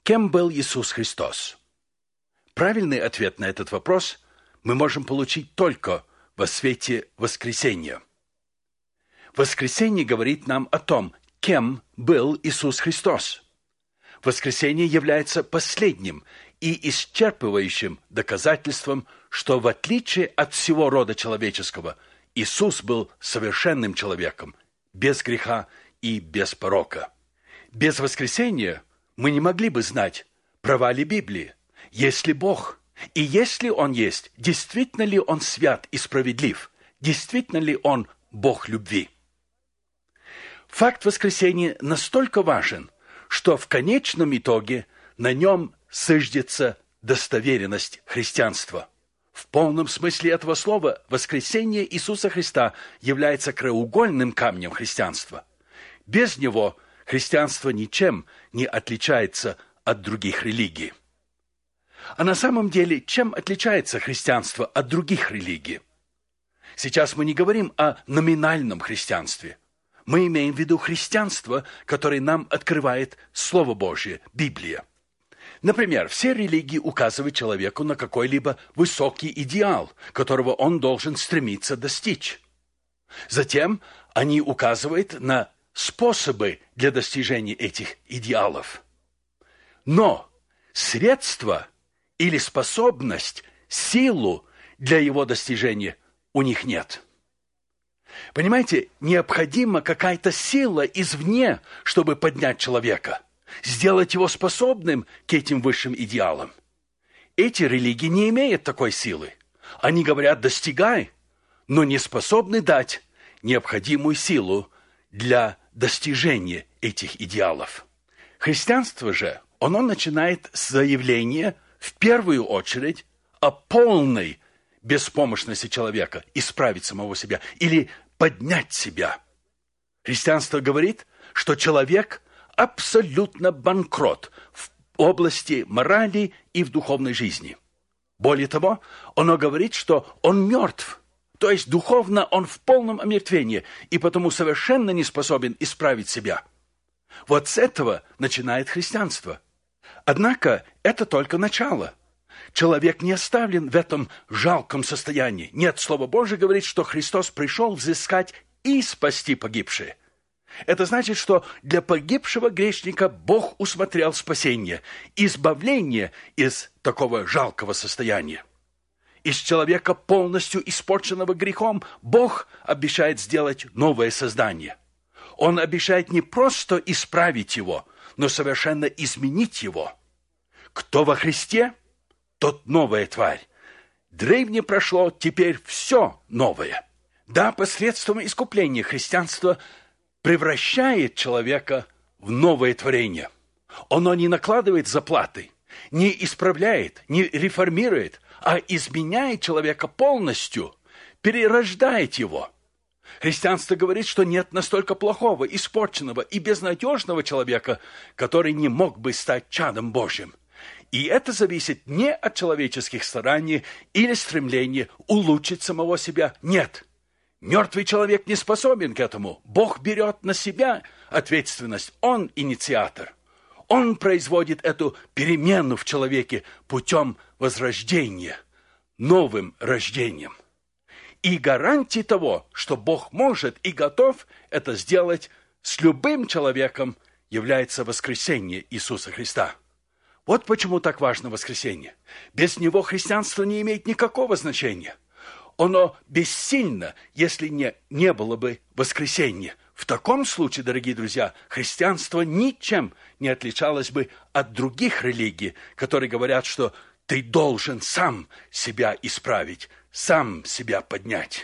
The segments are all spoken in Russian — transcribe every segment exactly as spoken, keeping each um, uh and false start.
Кем был Иисус Христос? Правильный ответ на этот вопрос мы можем получить только во свете воскресения. Воскресение говорит нам о том, кем был Иисус Христос. Воскресение является последним и исчерпывающим доказательством, что в отличие от всего рода человеческого, Иисус был совершенным человеком, без греха и без порока. Без воскресения мы не могли бы знать, права ли Библии, есть ли Бог, и если Он есть, действительно ли Он свят и справедлив, действительно ли Он Бог любви. Факт воскресения настолько важен, что в конечном итоге на нем зиждется достоверенность христианства. В полном смысле этого слова воскресение Иисуса Христа является краеугольным камнем христианства. Без него христианство ничем не отличается от других религий. А на самом деле, чем отличается христианство от других религий? Сейчас мы не говорим о номинальном христианстве. Мы имеем в виду христианство, которое нам открывает Слово Божье, Библия. Например, все религии указывают человеку на какой-либо высокий идеал, которого он должен стремиться достичь. Затем они указывают на способы для достижения этих идеалов. Но средства или способность, силу для его достижения у них нет. Понимаете, необходима какая-то сила извне, чтобы поднять человека, сделать его способным к этим высшим идеалам. Эти религии не имеют такой силы. Они говорят «достигай», но не способны дать необходимую силу для достижения этих идеалов. Христианство же, оно начинает с заявления, в первую очередь, о полной беспомощности человека исправить самого себя или поднять себя. Христианство говорит, что человек абсолютно банкрот в области морали и в духовной жизни. Более того, оно говорит, что он мертв, то есть духовно он в полном омертвении и потому совершенно не способен исправить себя. Вот с этого начинает христианство. Однако это только начало. Человек не оставлен в этом жалком состоянии. Нет, Слово Божие говорит, что Христос пришел взыскать и спасти погибшие. Это значит, что для погибшего грешника Бог усмотрел спасение, избавление из такого жалкого состояния. Из человека, полностью испорченного грехом, Бог обещает сделать новое создание. Он обещает не просто исправить его, но совершенно изменить его. Кто во Христе, тот новая тварь. Древнее прошло, теперь все новое. Да, посредством искупления христианство превращает человека в новое творение. Оно не накладывает заплаты, не исправляет, не реформирует, а изменяет человека полностью, перерождает его. Христианство говорит, что нет настолько плохого, испорченного и безнадежного человека, который не мог бы стать чадом Божьим. И это зависит не от человеческих стараний или стремления улучшить самого себя. Нет. Мертвый человек не способен к этому. Бог берет на себя ответственность. Он инициатор. Он производит эту перемену в человеке путем возрождения, новым рождением. И гарантией того, что Бог может и готов это сделать с любым человеком, является воскресение Иисуса Христа. Вот почему так важно воскресение. Без него христианство не имеет никакого значения. Оно бессильно, если не, не было бы воскресения. В таком случае, дорогие друзья, христианство ничем не отличалось бы от других религий, которые говорят, что ты должен сам себя исправить, сам себя поднять.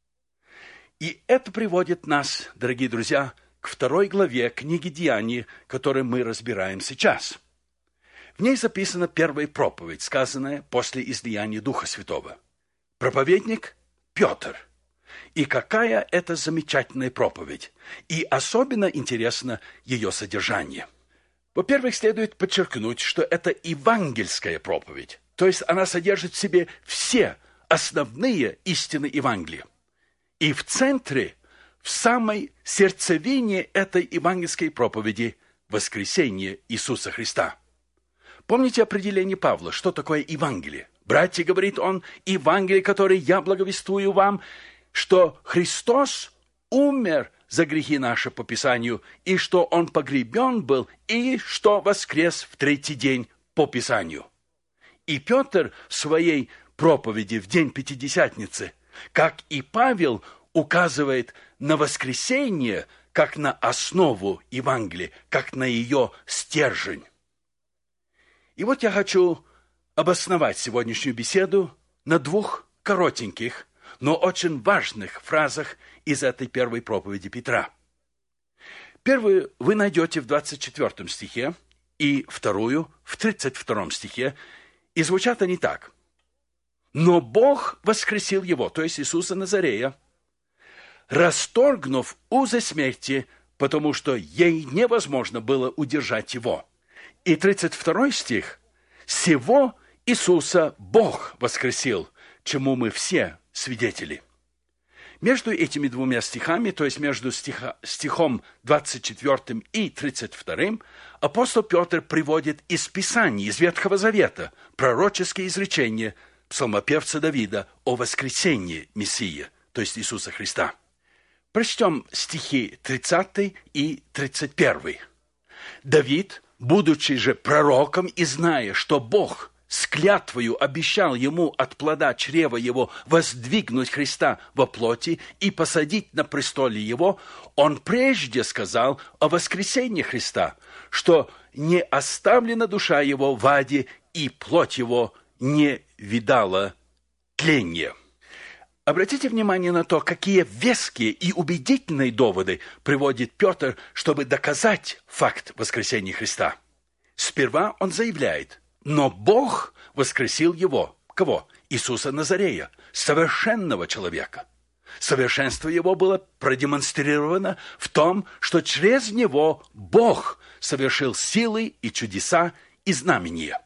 И это приводит нас, дорогие друзья, к второй главе книги Деяний, которую мы разбираем сейчас. В ней записана первая проповедь, сказанная после излияния Духа Святого. Проповедник Петр. И какая это замечательная проповедь. И особенно интересно ее содержание. Во-первых, следует подчеркнуть, что это евангельская проповедь. То есть она содержит в себе все основные истины Евангелия. И в центре, в самой сердцевине этой евангельской проповеди воскресение Иисуса Христа. Помните определение Павла, что такое Евангелие? «Братья, — говорит он, — Евангелие, которое я благовествую вам, что Христос умер за грехи наши по Писанию, и что Он погребен был, и что воскрес в третий день по Писанию». И Петр в своей проповеди в день Пятидесятницы, как и Павел, указывает на воскресение как на основу Евангелия, как на ее стержень. И вот я хочу обосновать сегодняшнюю беседу на двух коротеньких, но очень важных фразах из этой первой проповеди Петра. Первую вы найдете в двадцать четвёртом стихе, и вторую в тридцать втором стихе, и звучат они так. «Но Бог воскресил его», то есть Иисуса Назарея, «расторгнув узы смерти, потому что ей невозможно было удержать его». И тридцать второй стих. «Сего Иисуса Бог воскресил, чему мы все свидетели». Между этими двумя стихами, то есть между стиха, стихом двадцать четвёртым и тридцать вторым, апостол Петр приводит из Писаний, из Ветхого Завета, пророческие изречения псалмопевца Давида о воскресении Мессии, то есть Иисуса Христа. Прочтем стихи тридцатый и тридцать первый. «Давид, будучи же пророком и зная, что Бог с клятвою обещал ему от плода чрева его воздвигнуть Христа во плоти и посадить на престоле его, он прежде сказал о воскресении Христа, что не оставлена душа его в аде, и плоть его не видала тления». Обратите внимание на то, какие веские и убедительные доводы приводит Петр, чтобы доказать факт воскресения Христа. Сперва он заявляет: «Но Бог воскресил его». Кого? Иисуса Назарея, совершенного человека. Совершенство его было продемонстрировано в том, что через него Бог совершил силы и чудеса и знамения.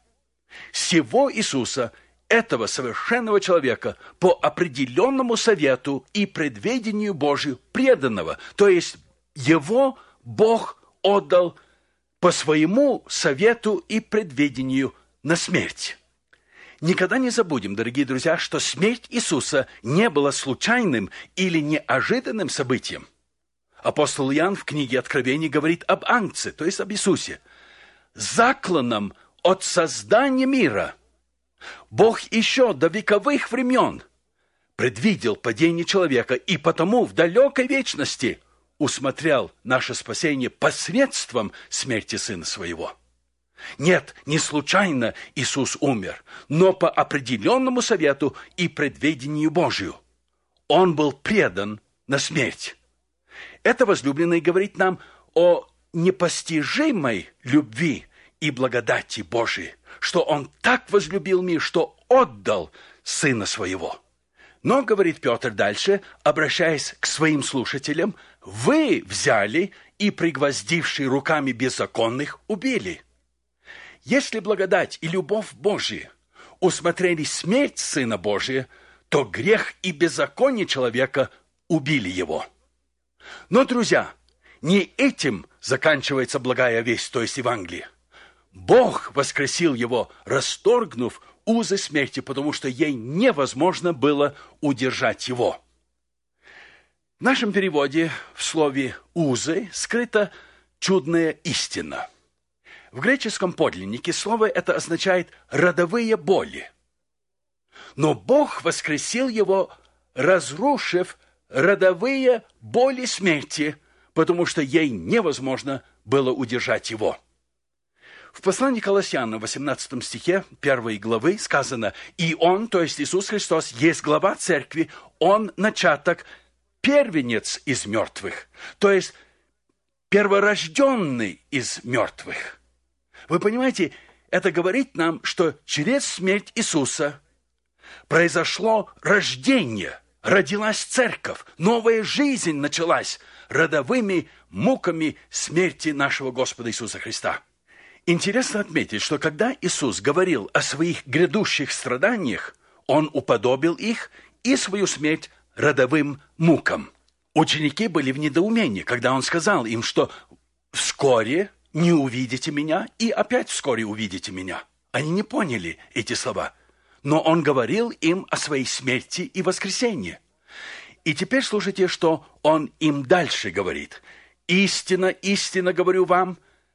Сего Иисуса, этого совершенного человека, по определенному совету и предведению Божию преданного, то есть его Бог отдал по своему совету и предведению на смерть. Никогда не забудем, дорогие друзья, что смерть Иисуса не была случайным или неожиданным событием. Апостол Иоанн в книге Откровений говорит об Агнце, то есть об Иисусе, закланном от создания мира. Бог еще до вековых времен предвидел падение человека и потому в далекой вечности усмотрел наше спасение посредством смерти Сына Своего. Нет, не случайно Иисус умер, но по определенному совету и предведению Божию. Он был предан на смерть. Это возлюбленный говорит нам о непостижимой любви и благодати Божией, что Он так возлюбил мир, что отдал Сына Своего. Но, говорит Петр дальше, обращаясь к своим слушателям, «Вы взяли и, пригвоздившие руками беззаконных, убили». Если благодать и любовь Божия усмотрели смерть Сына Божия, то грех и беззаконие человека убили его. Но, друзья, не этим заканчивается благая весть, то есть Евангелие. Бог воскресил его, расторгнув узы смерти, потому что ей невозможно было удержать его. В нашем переводе в слове «узы» скрыта чудная истина. В греческом подлиннике слово это означает «родовые боли». Но Бог воскресил его, разрушив родовые боли смерти, потому что ей невозможно было удержать его. В послании к Колоссянам, в восемнадцатом стихе первой главы сказано: «И Он, то есть Иисус Христос, есть глава церкви, Он начаток, первенец из мертвых», то есть перворожденный из мертвых. Вы понимаете, это говорит нам, что через смерть Иисуса произошло рождение, родилась церковь, новая жизнь началась родовыми муками смерти нашего Господа Иисуса Христа. Интересно отметить, что когда Иисус говорил о своих грядущих страданиях, Он уподобил их и свою смерть родовым мукам. Ученики были в недоумении, когда Он сказал им, что «вскоре не увидите Меня, и опять вскоре увидите Меня». Они не поняли эти слова, но Он говорил им о своей смерти и воскресении. И теперь слушайте, что Он им дальше говорит. «Истинно, истинно говорю вам,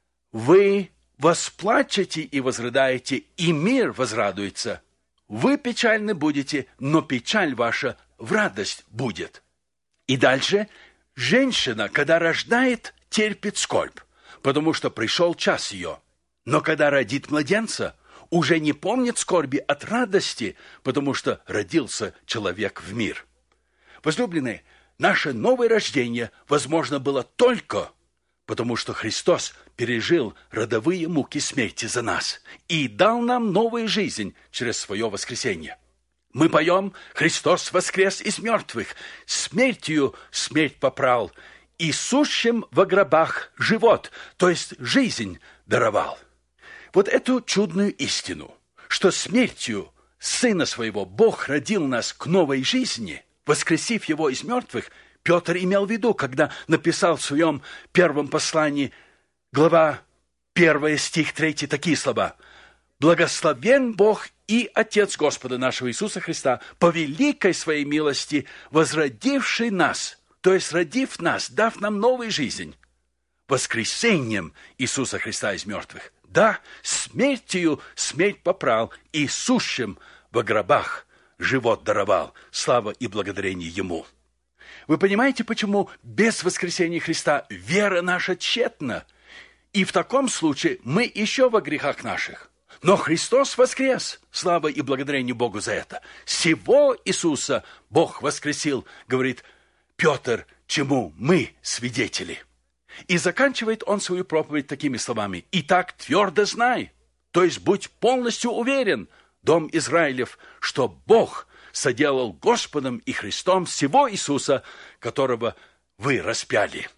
вы восплачете и возрыдаете, и мир возрадуется. Вы печальны будете, но печаль ваша в радость будет». И дальше: «Женщина, когда рождает, терпит скорбь, потому что пришел час ее. Но когда родит младенца, уже не помнит скорби от радости, потому что родился человек в мир». Возлюбленные, наше новое рождение возможно было только потому, что Христос пережил родовые муки смерти за нас и дал нам новую жизнь через свое воскресение. Мы поем: «Христос воскрес из мертвых, смертью смерть попрал, и сущим во гробах живот», то есть жизнь даровал. Вот эту чудную истину, что смертью Сына Своего Бог родил нас к новой жизни, воскресив Его из мертвых, Петр имел в виду, когда написал в своем первом послании, глава первая, стих третий, такие слова: «Благословен Бог и Отец Господа нашего Иисуса Христа, по великой Своей милости, возродивший нас», то есть родив нас, дав нам новую жизнь, воскресением Иисуса Христа из мертвых. Да, смертью смерть попрал, и сущим во гробах живот даровал. Слава и благодарение Ему. Вы понимаете, почему без воскресения Христа вера наша тщетна? И в таком случае мы еще во грехах наших. Но Христос воскрес. Слава и благодарение Богу за это. Сего Иисуса Бог воскресил, говорит Петр, чему мы свидетели. И заканчивает он свою проповедь такими словами: «Итак, твердо знай, то есть будь полностью уверен, дом Израилев, что Бог соделал Господом и Христом сего Иисуса, которого вы распяли».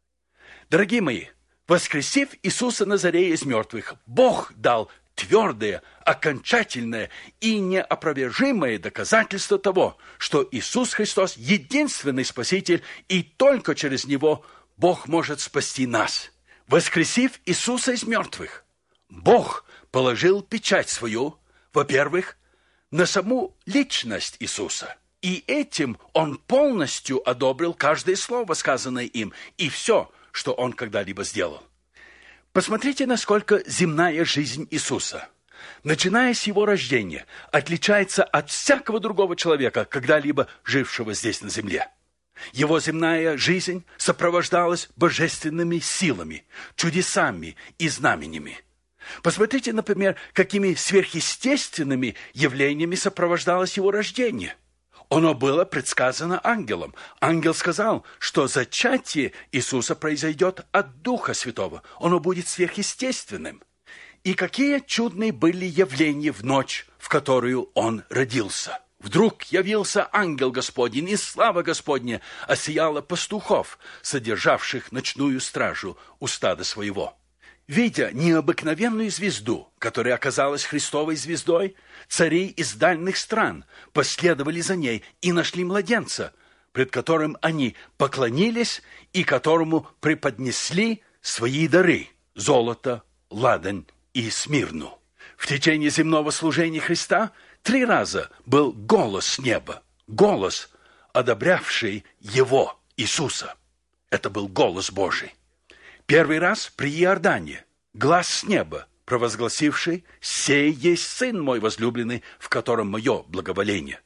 Дорогие мои, воскресив Иисуса Назарея из мертвых, Бог дал твердое, окончательное и неопровержимое доказательство того, что Иисус Христос – единственный Спаситель, и только через Него Бог может спасти нас. Воскресив Иисуса из мертвых, Бог положил печать свою, во-первых, на саму личность Иисуса. И этим Он полностью одобрил каждое слово, сказанное им, и все, что Он когда-либо сделал. Посмотрите, насколько земная жизнь Иисуса, начиная с Его рождения, отличается от всякого другого человека, когда-либо жившего здесь на земле. Его земная жизнь сопровождалась божественными силами, чудесами и знаменями. Посмотрите, например, какими сверхъестественными явлениями сопровождалось Его рождение. Оно было предсказано ангелом. Ангел сказал, что зачатие Иисуса произойдет от Духа Святого. Оно будет сверхъестественным. И какие чудные были явления в ночь, в которую Он родился. Вдруг явился ангел Господень, и слава Господня осияла пастухов, содержавших ночную стражу у стада своего. Видя необыкновенную звезду, которая оказалась Христовой звездой, цари из дальних стран последовали за ней и нашли младенца, пред которым они поклонились и которому преподнесли свои дары – золото, ладань и смирну. В течение земного служения Христа три раза был голос с неба, голос, одобрявший Его, Иисуса. Это был голос Божий. Первый раз при Иордане, глас с неба, провозгласивший: «Сей есть Сын мой возлюбленный, в котором мое благоволение».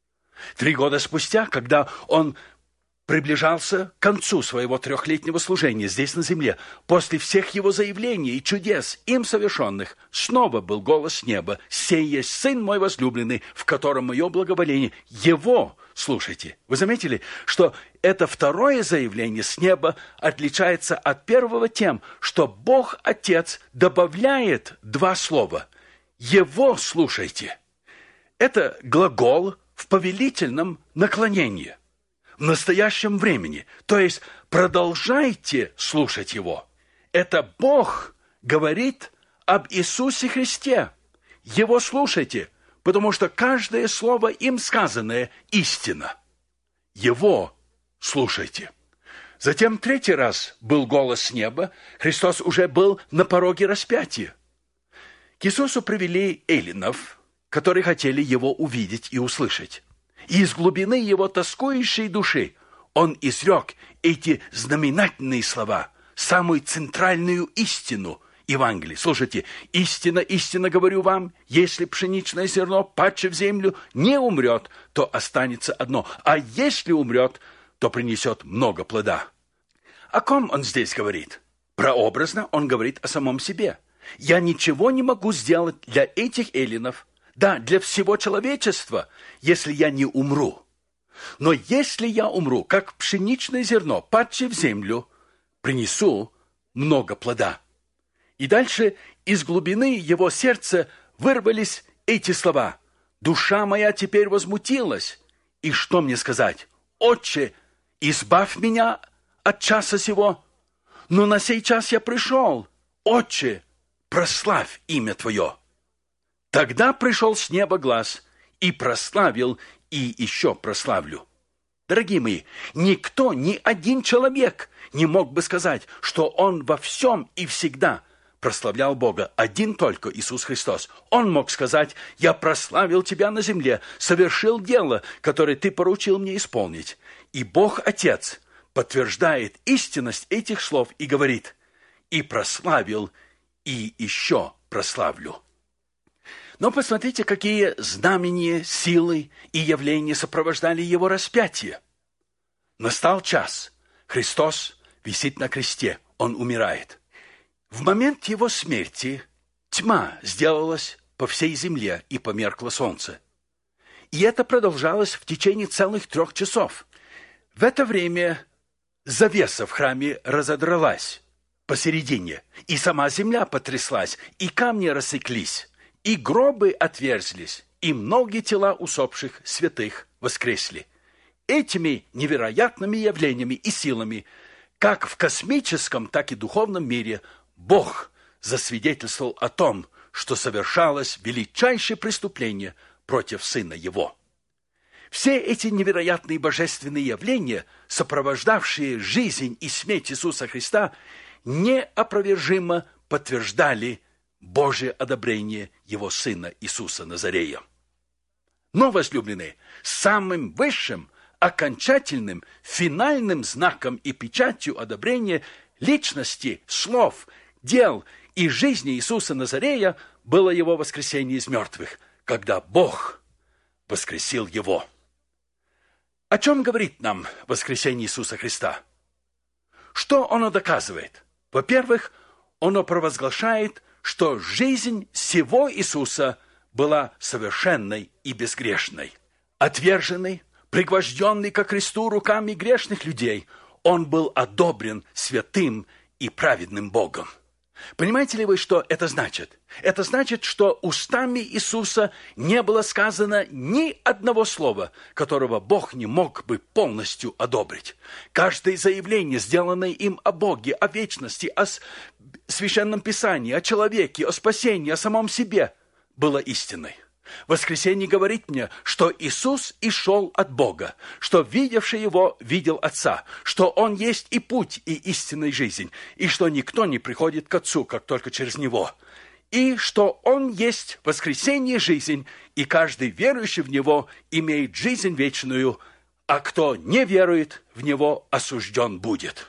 Три года спустя, когда Он приближался к концу своего трехлетнего служения здесь на земле, после всех Его заявлений и чудес, им совершенных, снова был голос с неба: «Сей есть Сын мой возлюбленный, в котором мое благоволение». Его слушайте. Вы заметили, что это второе заявление с неба отличается от первого тем, что Бог Отец добавляет два слова. Его слушайте. Это глагол в повелительном наклонении. В настоящем времени, то есть продолжайте слушать Его. Это Бог говорит об Иисусе Христе. Его слушайте, потому что каждое слово им сказанное – истина. Его слушайте. Затем третий раз был голос с неба. Христос уже был на пороге распятия. К Иисусу привели эллинов, которые хотели Его увидеть и услышать. И из глубины Его тоскующей души Он изрек эти знаменательные слова, самую центральную истину Евангелия. Слушайте, истина, истинно говорю вам, если пшеничное зерно, падшее в землю, не умрет, то останется одно, а если умрет, то принесет много плода. О ком Он здесь говорит? Прообразно Он говорит о самом себе. Я ничего не могу сделать для этих эллинов, да, для всего человечества, если я не умру. Но если я умру, как пшеничное зерно, падшее в землю, принесу много плода. И дальше из глубины его сердца вырвались эти слова. Душа моя теперь возмутилась. И что мне сказать? Отче, избавь меня от часа сего. Но на сей час я пришел. Отче, прославь имя Твое. Тогда пришел с неба глас и прославил, и еще прославлю. Дорогие мои, никто, ни один человек не мог бы сказать, что он во всем и всегда прославлял Бога. Один только Иисус Христос. Он мог сказать: «Я прославил Тебя на земле, совершил дело, которое Ты поручил мне исполнить». И Бог Отец подтверждает истинность этих слов и говорит: «И прославил, и еще прославлю». Но посмотрите, какие знамения, силы и явления сопровождали Его распятие. Настал час. Христос висит на кресте. Он умирает. В момент Его смерти тьма сделалась по всей земле и померкло солнце. И это продолжалось в течение целых трех часов. В это время завеса в храме разодралась посередине, и сама земля потряслась, и камни рассеклись, и гробы отверзлись, и многие тела усопших святых воскресли. Этими невероятными явлениями и силами, как в космическом, так и духовном мире, Бог засвидетельствовал о том, что совершалось величайшее преступление против Сына Его. Все эти невероятные божественные явления, сопровождавшие жизнь и смерть Иисуса Христа, неопровержимо подтверждали Божие одобрение Его Сына Иисуса Назарея. Но, возлюбленные, самым высшим, окончательным, финальным знаком и печатью одобрения личности, слов, дел и жизни Иисуса Назарея было Его воскресение из мертвых, когда Бог воскресил Его. О чем говорит нам воскресение Иисуса Христа? Что оно доказывает? Во-первых, оно провозглашает, что жизнь сего Иисуса была совершенной и безгрешной. Отверженный, пригвожденный ко кресту руками грешных людей, Он был одобрен святым и праведным Богом. Понимаете ли вы, что это значит? Это значит, что устами Иисуса не было сказано ни одного слова, которого Бог не мог бы полностью одобрить. Каждое заявление, сделанное им о Боге, о вечности, о Священном Писании, о человеке, о спасении, о самом себе, было истиной. Воскресение говорит мне, что Иисус и шел от Бога, что видевший Его видел Отца, что Он есть и путь, и истинная жизнь, и что никто не приходит к Отцу, как только через Него, и что Он есть воскресение жизнь, и каждый верующий в Него имеет жизнь вечную, а кто не верует в Него, осужден будет.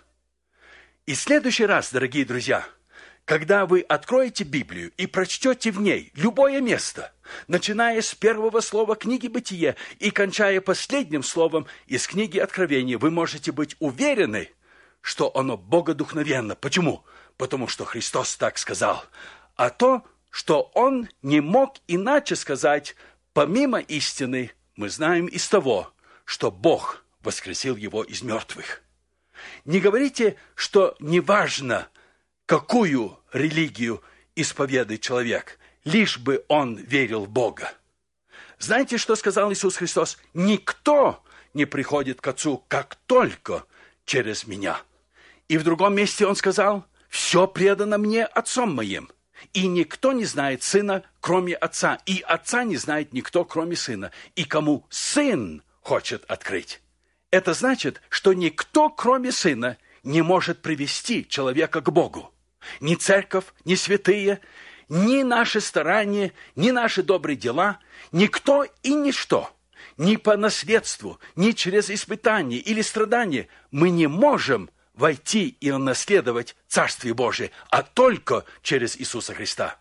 И в следующий раз, дорогие друзья, когда вы откроете Библию и прочтете в ней любое место, начиная с первого слова книги «Бытие» и кончая последним словом из книги «Откровения», вы можете быть уверены, что оно богодухновенно. Почему? Потому что Христос так сказал. А то, что Он не мог иначе сказать, помимо истины, мы знаем из того, что Бог воскресил Его из мертвых. Не говорите, что неважно, какую религию исповедует человек, лишь бы он верил в Бога. Знаете, что сказал Иисус Христос? «Никто не приходит к Отцу, как только через Меня». И в другом месте Он сказал: «Все предано Мне Отцом Моим, и никто не знает Сына, кроме Отца, и Отца не знает никто, кроме Сына, и кому Сын хочет открыть». Это значит, что никто, кроме Сына, не может привести человека к Богу. Ни церковь, ни святые, ни наши старания, ни наши добрые дела, никто и ничто, ни по наследству, ни через испытания или страдания мы не можем войти и наследовать Царствие Божие, а только через Иисуса Христа.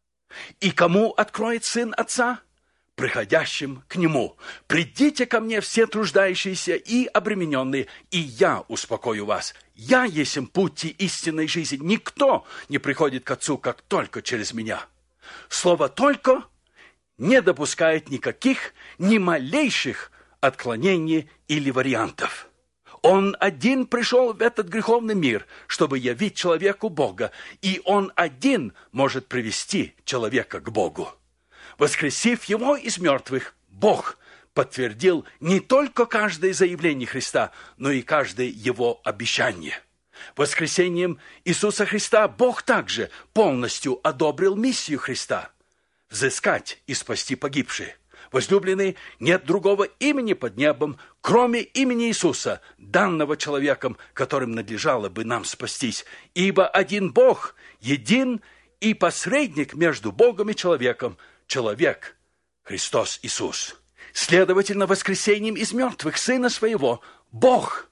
И кому откроет Сын Отца? Приходящим к Нему. «Придите ко мне все труждающиеся и обремененные, и я успокою вас. Я есть путь истинной жизни. Никто не приходит к Отцу, как только через меня». Слово «только» не допускает никаких, ни малейших отклонений или вариантов. Он один пришел в этот греховный мир, чтобы явить человеку Бога, и Он один может привести человека к Богу. Воскресив Его из мертвых, Бог подтвердил не только каждое заявление Христа, но и каждое Его обещание. Воскресением Иисуса Христа Бог также полностью одобрил миссию Христа – взыскать и спасти погибшие. Возлюбленные, нет другого имени под небом, кроме имени Иисуса, данного человеком, которым надлежало бы нам спастись. Ибо один Бог, един и посредник между Богом и человеком, человек, Христос Иисус. Следовательно, воскресением из мертвых Сына Своего Бог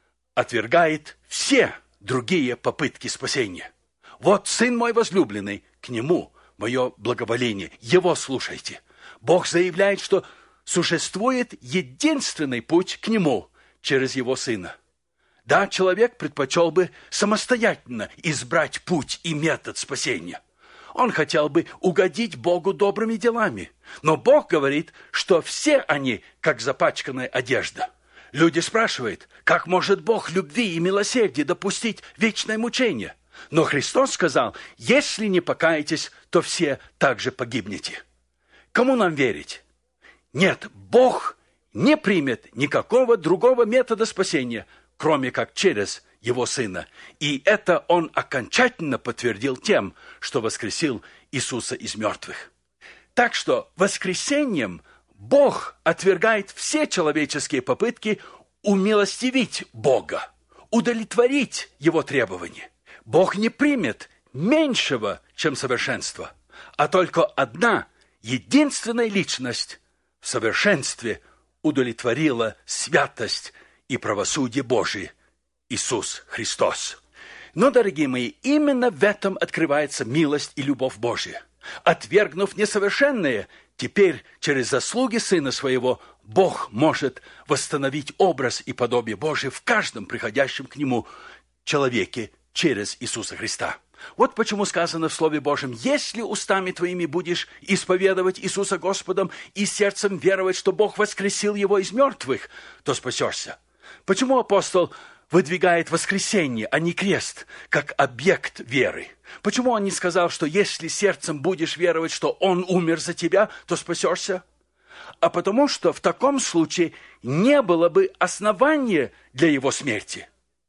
отвергает все другие попытки спасения. Вот Сын мой возлюбленный, к Нему мое благоволение, Его слушайте. Бог заявляет, что существует единственный путь к Нему через Его Сына. Да, человек предпочел бы самостоятельно избрать путь и метод спасения. Он хотел бы угодить Богу добрыми делами. Но Бог говорит, что все они, как запачканная одежда. Люди спрашивают, как может Бог любви и милосердия допустить вечное мучение? Но Христос сказал, если не покаетесь, то все также погибнете. Кому нам верить? Нет, Бог не примет никакого другого метода спасения, кроме как через Его Сына. И это Он окончательно подтвердил тем, что воскресил Иисуса из мертвых. Так что воскресением Бог отвергает все человеческие попытки умилостивить Бога, удовлетворить Его требования. Бог не примет меньшего, чем совершенство, а только одна, единственная личность в совершенстве удовлетворила святость и правосудие Божие – Иисус Христос. Но, дорогие мои, именно в этом открывается милость и любовь Божия. Отвергнув несовершенное, теперь через заслуги Сына Своего Бог может восстановить образ и подобие Божие в каждом приходящем к Нему человеке через Иисуса Христа. Вот почему сказано в Слове Божьем, «Если устами твоими будешь исповедовать Иисуса Господом и сердцем веровать, что Бог воскресил Его из мертвых, то спасешься». Почему апостол выдвигает воскресение, а не крест, как объект веры? Почему он не сказал, что если сердцем будешь веровать, что Он умер за тебя, то спасешься? А потому что в таком случае не было бы основания для Его смерти.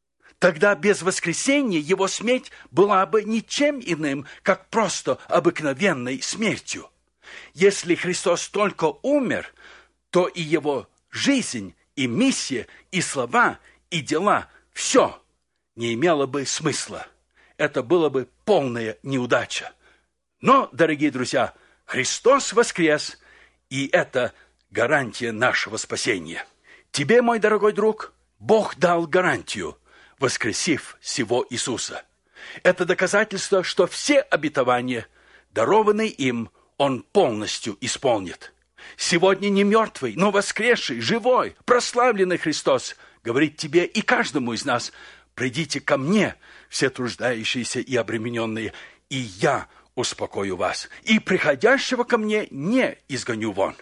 Тогда без воскресения Его смерть была бы ничем иным, как просто обыкновенной смертью. Если Христос только умер, то и Его жизнь, и миссия, и слова, и дела – все не имело бы смысла. Это было бы полная неудача. Но, дорогие друзья, Христос воскрес, и это гарантия нашего спасения. Тебе, мой дорогой друг, Бог дал гарантию, воскресив сего Иисуса. Это доказательство, что все обетования, дарованные им, Он полностью исполнит. Сегодня не мертвый, но воскресший, живой, прославленный Христос говорит тебе и каждому из нас: «Придите ко мне, все труждающиеся и обремененные, и я успокою вас, и приходящего ко мне не изгоню вон».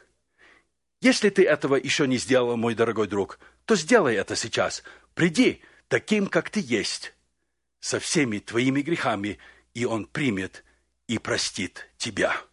Если ты этого еще не сделал, мой дорогой друг, то сделай это сейчас. Приди таким, как ты есть, со всеми твоими грехами, и Он примет и простит тебя.